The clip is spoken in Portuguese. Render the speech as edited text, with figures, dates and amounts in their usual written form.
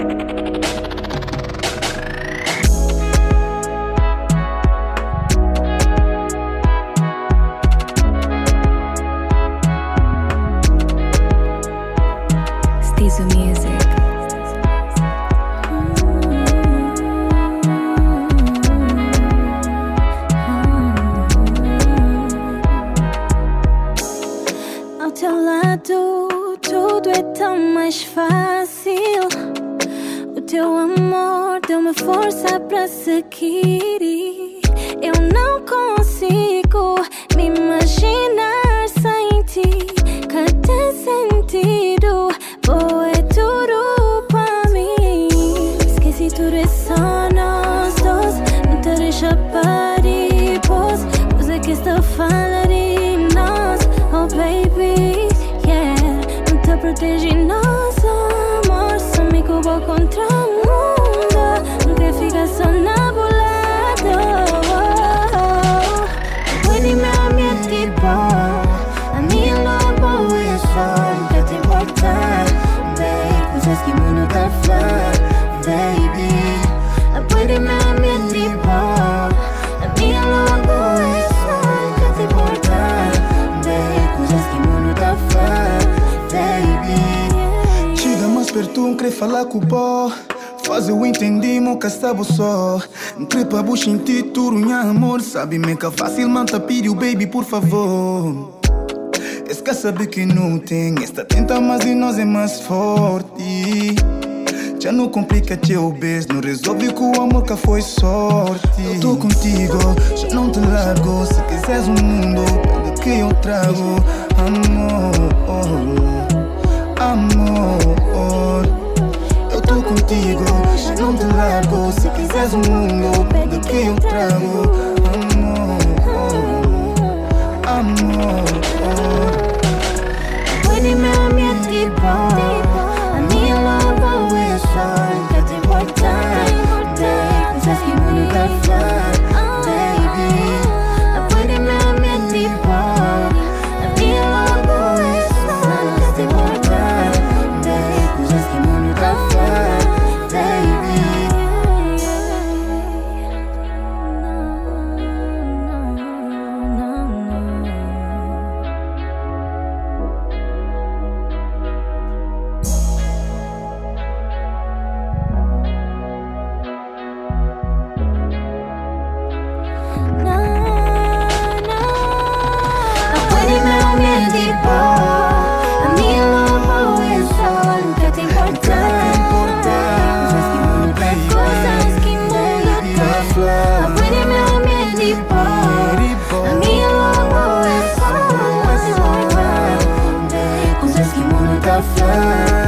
Stizo Music. Ao teu lado tudo é tão mais fácil. O teu amor deu-me força para seguir. Eu não consigo me imaginar sem ti. Cada sentido boa é tudo para mim. Esqueci tudo, é só nós dois. Não te deixa parir, pois é que estou falando de nós. Oh baby, yeah. Não te protege nosso amor. Somigo vou contra o mundo. Não quer ficar só na bolada. Puede me amar tipo. A minha lobo é só. Nunca te importar, baby. Coisas que o mundo tá falando, baby. Puede me amar tipo. A minha lobo é só. Nunca te importar, baby. Coisas que o mundo tá falando, baby. Chega mais perto, não quer falar com o pó. Faz eu entendi, moca estava só. Não quer pra bucha em ti, turunha amor. Sabe-me que fácil, manta pediu, baby, por favor. Esse que sabe que não tem. Esta tenta, mas de nós é mais forte. Já não complica teu beijo. Não resolve que o amor que foi sorte. Eu tô contigo, já não te largo. Se quiseres um mundo, pega que eu trago. Amor, amor. Eu tô contigo, já não te largo. Se quiseres um mundo, pega que eu trago. Amor, amor. Puede me amar tipo. A minha lobo é só. Nunca te importar, baby. Coisas que o mundo tá falando, baby. Puede me amar tipo. A minha lobo é só. Nunca te importar, baby. Coisas que o mundo tá falando, baby. Puede me amar tipo. A minha lobo é só. Nunca te importar, coisas que o mundo tá falando. Puede me amar tipo. A minha lobo é só. Nunca te importar, coisas que o mundo tá falando.